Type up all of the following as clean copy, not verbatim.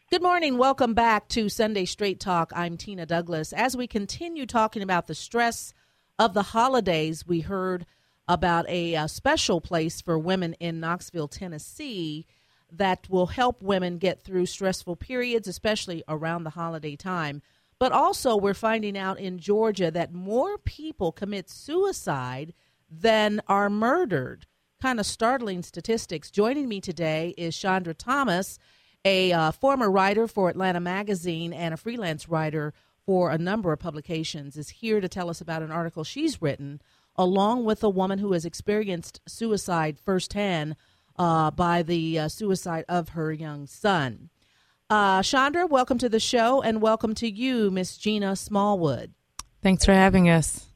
Good morning. Welcome back to Sunday Straight Talk. I'm Tina Douglas. As we continue talking about the stress of the holidays, we heard about a special place for women in Knoxville, Tennessee, that will help women get through stressful periods, especially around the holiday time. But also, we're finding out in Georgia that more people commit suicide than are murdered. Kind of startling statistics. Joining me today is Chandra Thomas, a former writer for Atlanta Magazine and a freelance writer for a number of publications, is here to tell us about an article she's written, along with a woman who has experienced suicide firsthand by the suicide of her young son. Chandra, welcome to the show, and welcome to you, Miss Gina Smallwood. Thanks for having us.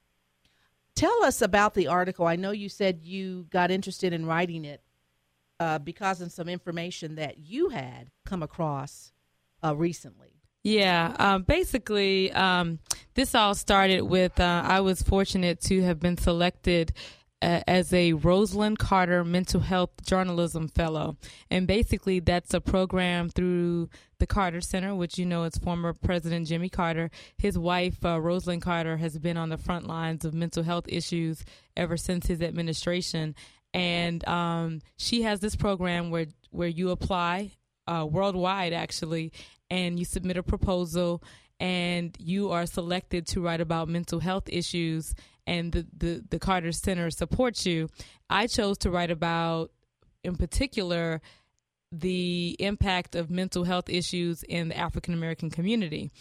Tell us about the article. I know you said you got interested in writing it because of some information that you had come across recently. Yeah, basically, this all started with I was fortunate to have been selected as a Rosalynn Carter Mental Health Journalism Fellow. And basically, that's a program through the Carter Center, which you know is former President Jimmy Carter. His wife, Rosalynn Carter, has been on the front lines of mental health issues ever since his administration. And she has this program where you apply worldwide, actually, and you submit a proposal, and you are selected to write about mental health issues, and the Carter Center supports you. I chose to write about, in particular, the impact of mental health issues in the African American community.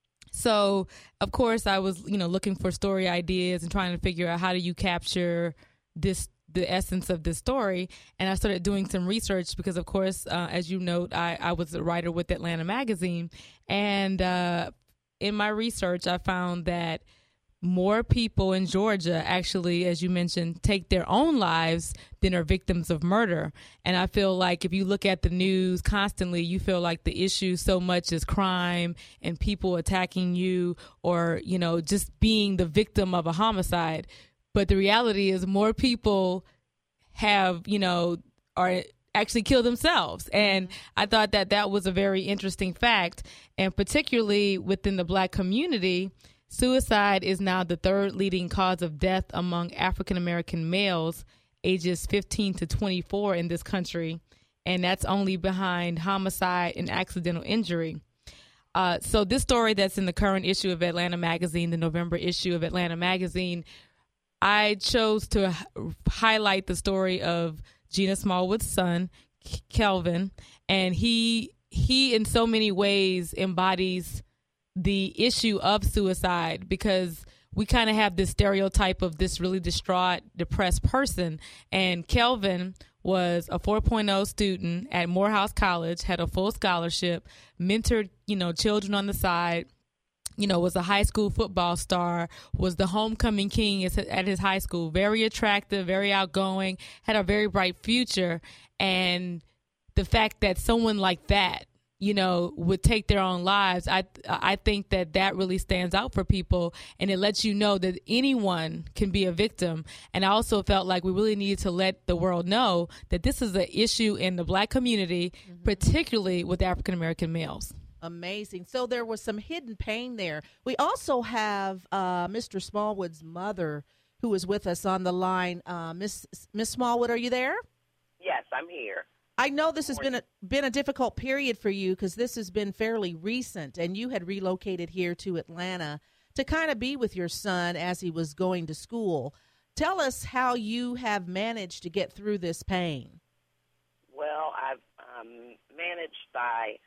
So, of course, I was, looking for story ideas and trying to figure out how do you capture the essence of this story. And I started doing some research because, of course, as you note, I was a writer with Atlanta Magazine. And in my research, I found that more people in Georgia actually, as you mentioned, take their own lives than are victims of murder. And I feel like if you look at the news constantly, you feel like the issue so much is crime and people attacking you or, just being the victim of a homicide. But the reality is more people have, are actually kill themselves. And I thought that was a very interesting fact. And particularly within the Black community, suicide is now the third leading cause of death among African-American males ages 15 to 24 in this country. And that's only behind homicide and accidental injury. So this story that's in the current issue of Atlanta Magazine, the November issue of Atlanta Magazine, I chose to highlight the story of Gina Smallwood's son, Kelvin, and he in so many ways embodies the issue of suicide because we kind of have this stereotype of this really distraught, depressed person. And Kelvin was a 4.0 student at Morehouse College, had a full scholarship, mentored, children on the side, was a high school football star, was the homecoming king at his high school, very attractive, very outgoing, had a very bright future. And the fact that someone like that, would take their own lives, I think that really stands out for people, and it lets you know that anyone can be a victim. And I also felt like we really needed to let the world know that this is an issue in the Black community, particularly with African-American males. Amazing. So there was some hidden pain there. We also have Mr. Smallwood's mother who is with us on the line. Miss Smallwood, are you there? Yes, I'm here. I know this has been a difficult period for you because this has been fairly recent, and you had relocated here to Atlanta to kind of be with your son as he was going to school. Tell us how you have managed to get through this pain. Well, I've managed by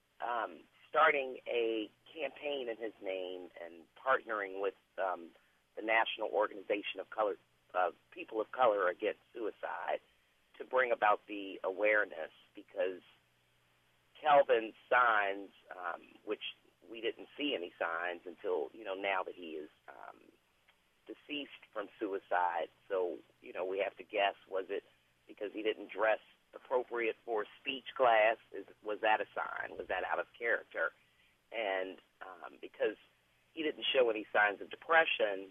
starting a campaign in his name and partnering with the National Organization of People of Color Against Suicide to bring about the awareness, because Kelvin's signs, which we didn't see any signs until, now that he is deceased from suicide. So, we have to guess, was it because he didn't dress appropriate for speech class? Was that a sign? Was that out of character? And because he didn't show any signs of depression,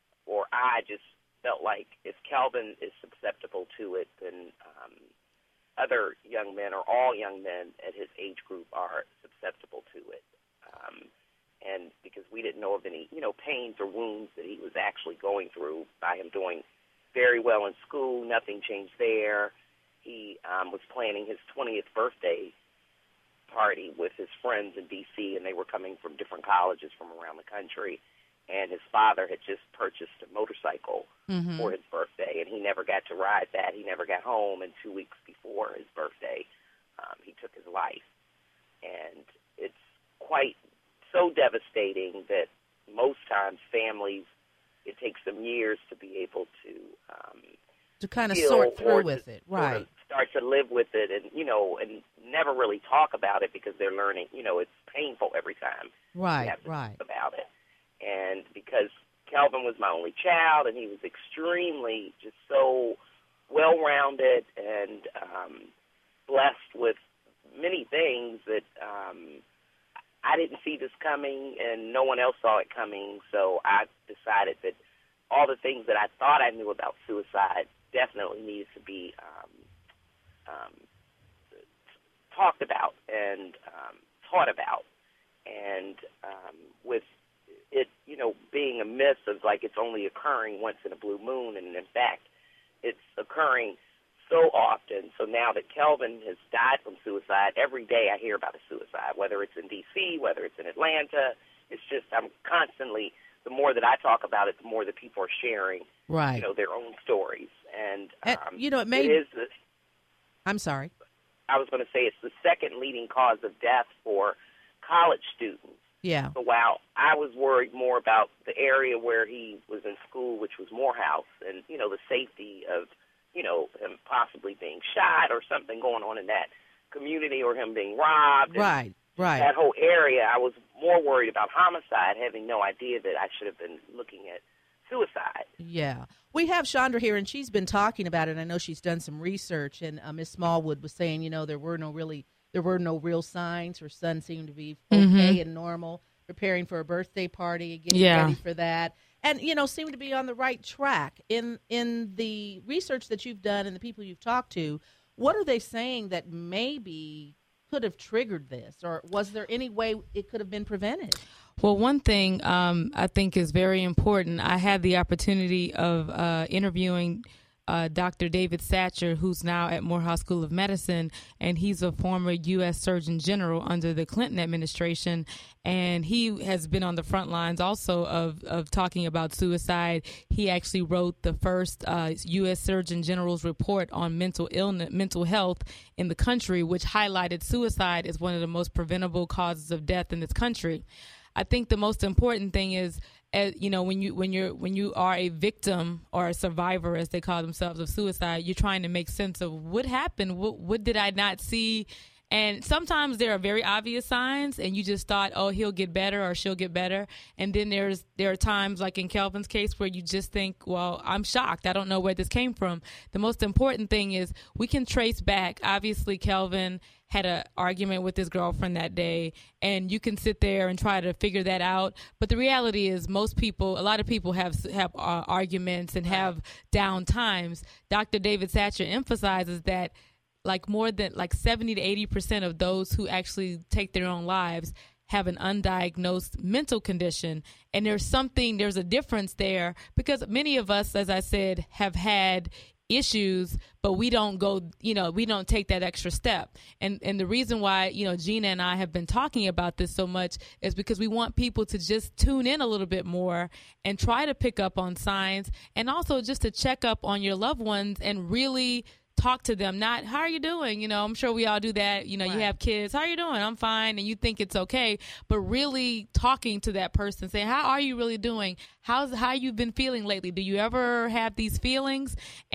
I just felt like if Kelvin is susceptible to it, then other young men or all young men at his age group are susceptible to it. And because we didn't know of any, pains or wounds that he was actually going through by him doing very well in school, nothing changed there. He was planning his 20th birthday party with his friends in D.C., and they were coming from different colleges from around the country. And his father had just purchased a motorcycle for his birthday, and he never got to ride that. He never got home, and 2 weeks before his birthday, he took his life. And it's quite so devastating that most times families, it takes them years to be able to kind of sort through with it, right? Sort of start to live with it, and and never really talk about it because they're learning. It's painful every time. Right, you have to right. talk about it, and because Kelvin was my only child, and he was extremely just so well-rounded and blessed with many things that I didn't see this coming, and no one else saw it coming. So I decided that all the things that I thought I knew about suicide definitely needed to be talked about and taught about. And with it, being a myth of like it's only occurring once in a blue moon, and in fact, it's occurring so often. So now that Kelvin has died from suicide, every day I hear about a suicide, whether it's in D.C., whether it's in Atlanta. It's just I'm constantly, the more that I talk about it, the more that people are sharing, right, their own stories. And it may. It is I'm sorry. I was going to say it's the second leading cause of death for college students. Yeah. So while I was worried more about the area where he was in school, which was Morehouse, and, the safety of, him possibly being shot or something going on in that community, or him being robbed. Right, right. That whole area, I was more worried about homicide, having no idea that I should have been looking at suicide. Yeah. We have Chandra here, and she's been talking about it. I know she's done some research, and Miss Smallwood was saying, there were no real signs. Her son seemed to be okay and normal, preparing for a birthday party and getting ready for that. And, seemed to be on the right track. In the research that you've done and the people you've talked to, what are they saying that maybe could have triggered this? Or was there any way it could have been prevented? Well, one thing I think is very important, I had the opportunity of interviewing Dr. David Satcher, who's now at Morehouse School of Medicine, and he's a former U.S. Surgeon General under the Clinton administration, and he has been on the front lines also of talking about suicide. He actually wrote the first U.S. Surgeon General's report on mental health in the country, which highlighted suicide as one of the most preventable causes of death in this country. I think the most important thing is, when you are a victim or a survivor, as they call themselves, of suicide, you're trying to make sense of what happened. What did I not see? And sometimes there are very obvious signs, and you just thought, oh, he'll get better or she'll get better. And then there are times, like in Kelvin's case, where you just think, well, I'm shocked. I don't know where this came from. The most important thing is we can trace back. Obviously, Kelvin had an argument with his girlfriend that day, and you can sit there and try to figure that out. But the reality is a lot of people have arguments and have down times. Dr. David Satcher emphasizes that more than 70 to 80% of those who actually take their own lives have an undiagnosed mental condition. And there's a difference there, because many of us, as I said, have had issues, but we don't take that extra step. And the reason why, Gina and I have been talking about this so much is because we want people to just tune in a little bit more and try to pick up on signs, and also just to check up on your loved ones and really talk to them. Not, how are you doing? I'm sure we all do that. You have kids. How are you doing? I'm fine. And you think it's okay. But really talking to that person, saying, how are you really doing? How you've been feeling lately? Do you ever have these feelings?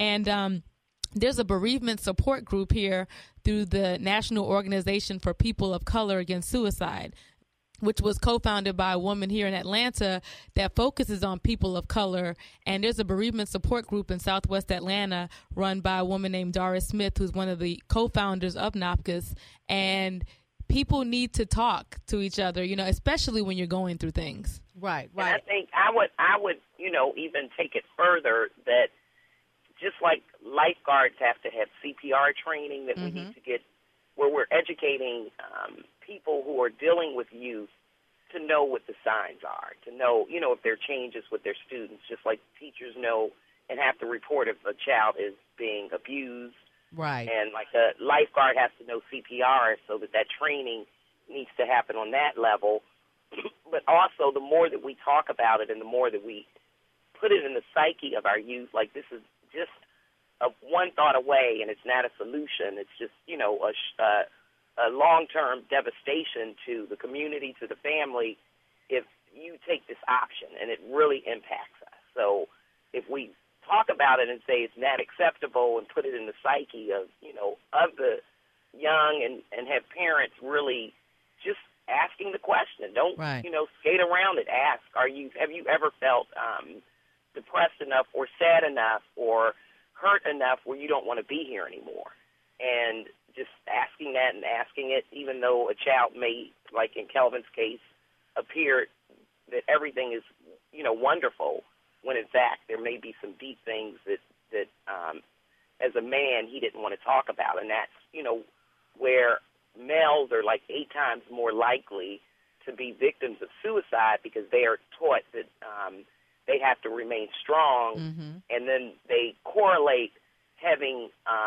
And there's a bereavement support group here through the National Organization for People of Color Against Suicide, which was co-founded by a woman here in Atlanta that focuses on people of color. And there's a bereavement support group in Southwest Atlanta run by a woman named Doris Smith, who's one of the co-founders of NOPCUS. And people need to talk to each other, especially when you're going through things. Right. And I think I would, even take it further, that just like lifeguards have to have CPR training that we need to get, where we're educating people who are dealing with youth to know what the signs are, to know, if there are changes with their students, just like teachers know and have to report if a child is being abused. Right. And like a lifeguard has to know CPR, so that training needs to happen on that level. But also, the more that we talk about it and the more that we put it in the psyche of our youth, like this is just one thought away, and it's not a solution. It's just, a long-term devastation to the community, to the family, if you take this option, and it really impacts us. So if we talk about it and say it's not acceptable and put it in the psyche of, of the young and have parents really just asking the question. Don't, skate around it. Ask, have you ever felt depressed enough or sad enough or hurt enough where you don't want to be here anymore? And just asking that and asking it, even though a child may, like in Kelvin's case, appear that everything is, wonderful, when in fact there may be some deep things that as a man he didn't want to talk about. And that's, where males are like 8 times more likely to be victims of suicide because they are taught that they have to remain strong, and then they correlate having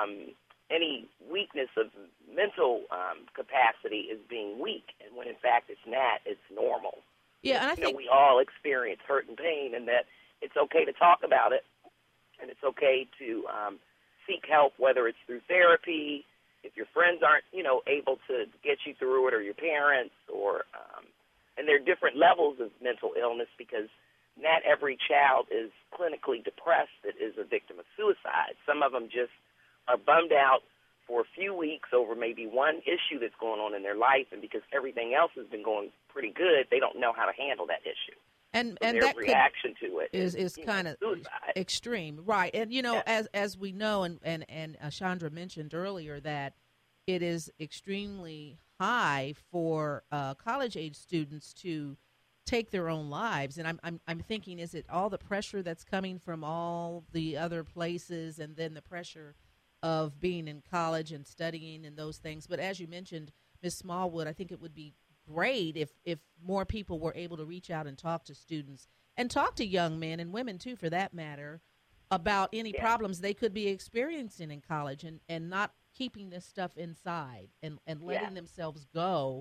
any weakness of mental capacity as being weak, and when in fact it's not, it's normal. Yeah, and I think we all experience hurt and pain, and that it's okay to talk about it, and it's okay to seek help, whether it's through therapy, if your friends aren't, able to get you through it, or your parents, or and there are different levels of mental illness because not every child is clinically depressed that is a victim of suicide. Some of them just are bummed out for a few weeks over maybe one issue that's going on in their life, and because everything else has been going pretty good, they don't know how to handle that issue. And their that reaction to it is kind of extreme, right? And as we know, and Chandra mentioned earlier that it is extremely high for college-age students to take their own lives. And I'm thinking, is it all the pressure that's coming from all the other places, and then the pressure of being in college and studying and those things? But as you mentioned, Ms. Smallwood, I think it would be great if more people were able to reach out and talk to students and talk to young men and women too, for that matter, about any problems they could be experiencing in college, and not keeping this stuff inside and letting themselves go.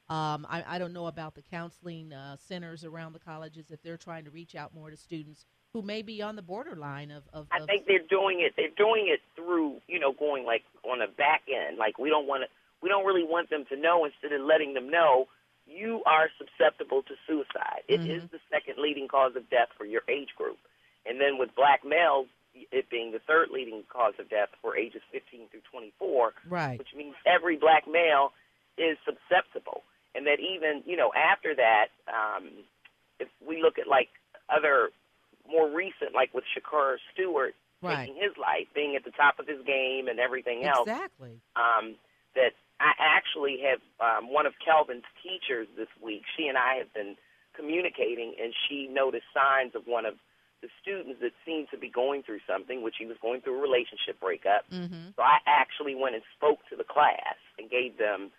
I don't know about the counseling centers around the colleges, if they're trying to reach out more to students who may be on the borderline of I think they're doing it. They're doing it through, going like on a back end. Like we don't really want them to know. Instead of letting them know, you are susceptible to suicide. It is the second leading cause of death for your age group. And then with black males, it being the third leading cause of death for ages 15 through 24, right? Which means every black male is susceptible. And that even, after that, if we look at like other more recent, like with Shakur Stewart taking his life, being at the top of his game and everything else. Exactly. That I actually have one of Kelvin's teachers this week. She and I have been communicating, and she noticed signs of one of the students that seemed to be going through something, which he was going through a relationship breakup. So I actually went and spoke to the class and gave them,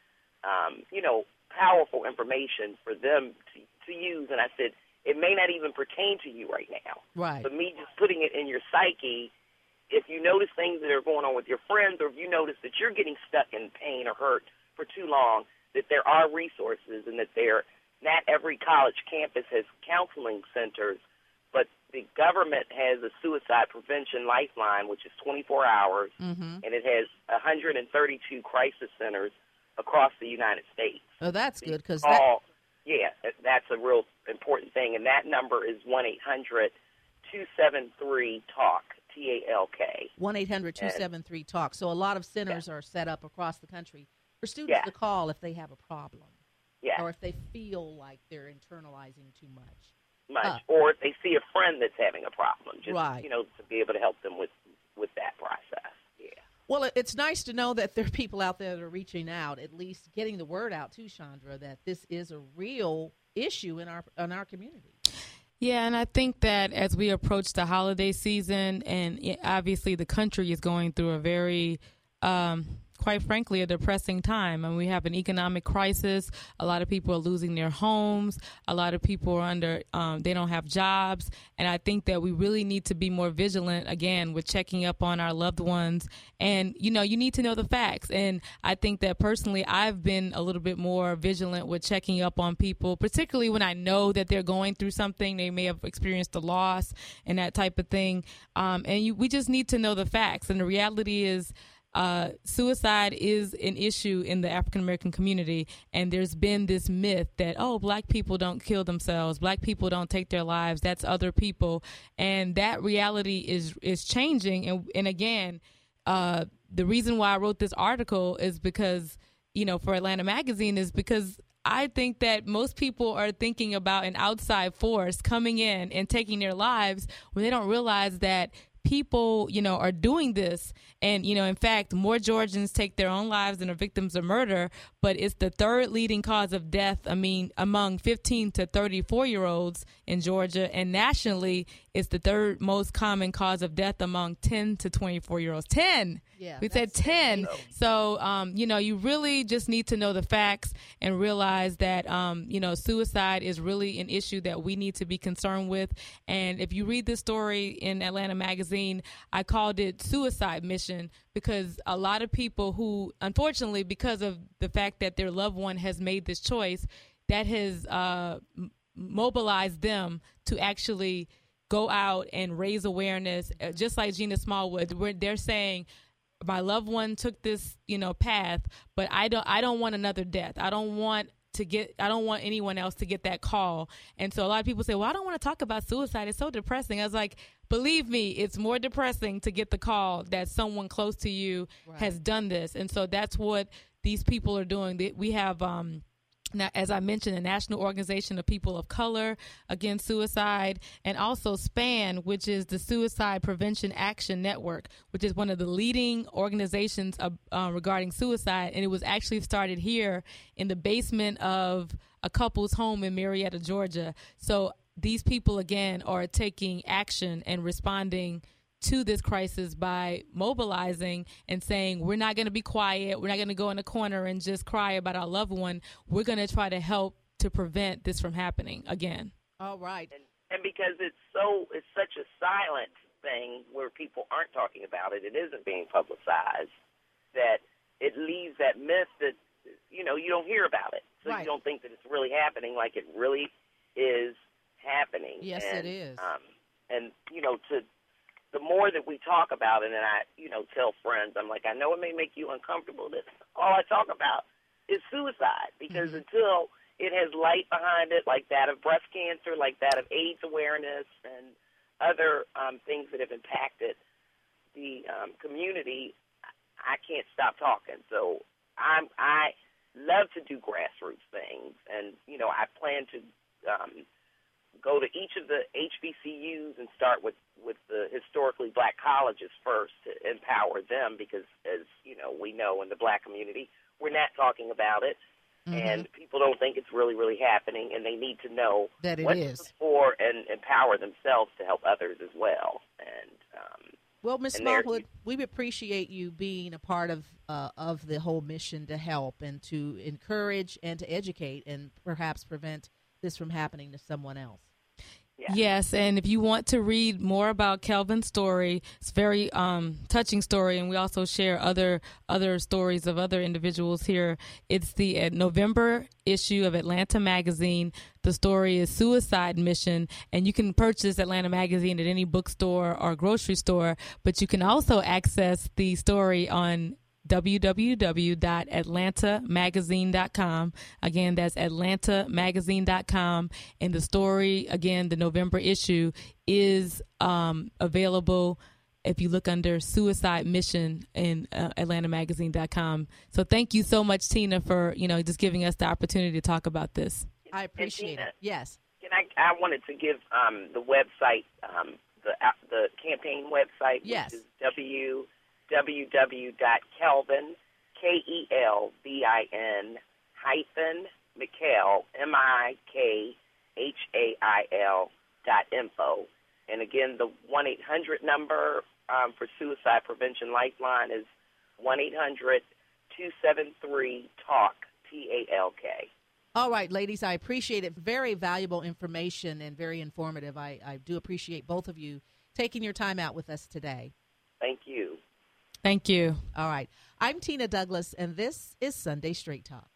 powerful information for them to use. And I said, it may not even pertain to you right now. Right. But me just putting it in your psyche, if you notice things that are going on with your friends, or if you notice that you're getting stuck in pain or hurt for too long, that there are resources, and that not every college campus has counseling centers, but the government has a suicide prevention lifeline, which is 24 hours, and it has 132 crisis centers across the United States. Oh, that's good, because that's a real important thing, and that number is 1-800-273-TALK, TALK. 1-800-273-TALK. So a lot of centers are set up across the country for students to call if they have a problem, or if they feel like they're internalizing too much. Or if they see a friend that's having a problem, just right. To be able to help them with that process. Yeah. Well, it's nice to know that there are people out there that are reaching out, at least getting the word out to Chandra that this is a real issue in our community. Yeah, and I think that as we approach the holiday season, and obviously the country is going through a very, quite frankly, a depressing time. And we have an economic crisis. A lot of people are losing their homes. A lot of people are they don't have jobs. And I think that we really need to be more vigilant, again, with checking up on our loved ones. And, you need to know the facts. And I think that personally, I've been a little bit more vigilant with checking up on people, particularly when I know that they're going through something. They may have experienced a loss and that type of thing. We just need to know the facts. And the reality is, suicide is an issue in the African American community, and there's been this myth that, black people don't kill themselves, black people don't take their lives, that's other people, and that reality is changing. And again, the reason why I wrote this article is because, for Atlanta Magazine, is because I think that most people are thinking about an outside force coming in and taking their lives when they don't realize that people, are doing this. And, in fact, more Georgians take their own lives than are victims of murder, but it's the third leading cause of death, among 15 to 34-year-olds in Georgia. And nationally, it's the third most common cause of death among 10 to 24-year-olds. 10! Yeah, we said 10. So, you really just need to know the facts and realize that, suicide is really an issue that we need to be concerned with. And if you read this story in Atlanta Magazine, I called it Suicide Mission because a lot of people who, unfortunately, because of the fact that their loved one has made this choice, that has mobilized them to actually go out and raise awareness, just like Gina Smallwood, where they're saying, my loved one took this, path, but I don't want another death. I don't want anyone else to get that call. And so a lot of people say, well, I don't want to talk about suicide. It's so depressing. I was like, believe me, it's more depressing to get the call that someone close to you has done this. And so that's what these people are doing. We have, now, as I mentioned, the National Organization of People of Color Against Suicide, and also SPAN, which is the Suicide Prevention Action Network, which is one of the leading organizations regarding suicide. And it was actually started here in the basement of a couple's home in Marietta, Georgia. So these people, again, are taking action and responding to this crisis by mobilizing and saying, we're not going to be quiet. We're not going to go in a corner and just cry about our loved one. We're going to try to help to prevent this from happening again. All right. And because it's such a silent thing where people aren't talking about it, it isn't being publicized, that it leaves that myth that, you don't hear about it. So you don't think that it's really happening like it really is happening. Yes, it is. The more that we talk about it, and I, tell friends, I'm like, I know it may make you uncomfortable that all I talk about is suicide, because until it has light behind it, like that of breast cancer, like that of AIDS awareness, and other things that have impacted the community, I can't stop talking. So I love to do grassroots things, and, I plan to go to each of the HBCUs and start with the historically black colleges first to empower them, because, as we know in the black community, we're not talking about it, and people don't think it's really, really happening, and they need to know that it what is to look for and empower themselves to help others as well. And well, Ms. Smallwood, we appreciate you being a part of the whole mission to help and to encourage and to educate and perhaps prevent this from happening to someone else. Yeah. Yes, and if you want to read more about Kelvin's story, it's a very touching story, and we also share other stories of other individuals here. It's the November issue of Atlanta Magazine. The story is Suicide Mission, and you can purchase Atlanta Magazine at any bookstore or grocery store, but you can also access the story on www.atlantamagazine.com. Again, that's atlantamagazine.com. And the story, again, the November issue is available if you look under Suicide Mission in atlantamagazine.com. So thank you so much, Tina, for, just giving us the opportunity to talk about this. I appreciate it. Yes. I wanted to give the website, the campaign website, yes, which is www.kelvin, KELVIN -MIKHAIL, .info. And again, the 1-800 number for Suicide Prevention Lifeline is 1-800-273-TALK, TALK. All right, ladies, I appreciate it. Very valuable information and very informative. I do appreciate both of you taking your time out with us today. Thank you. Thank you. All right. I'm Tina Douglas, and this is Sunday Straight Talk.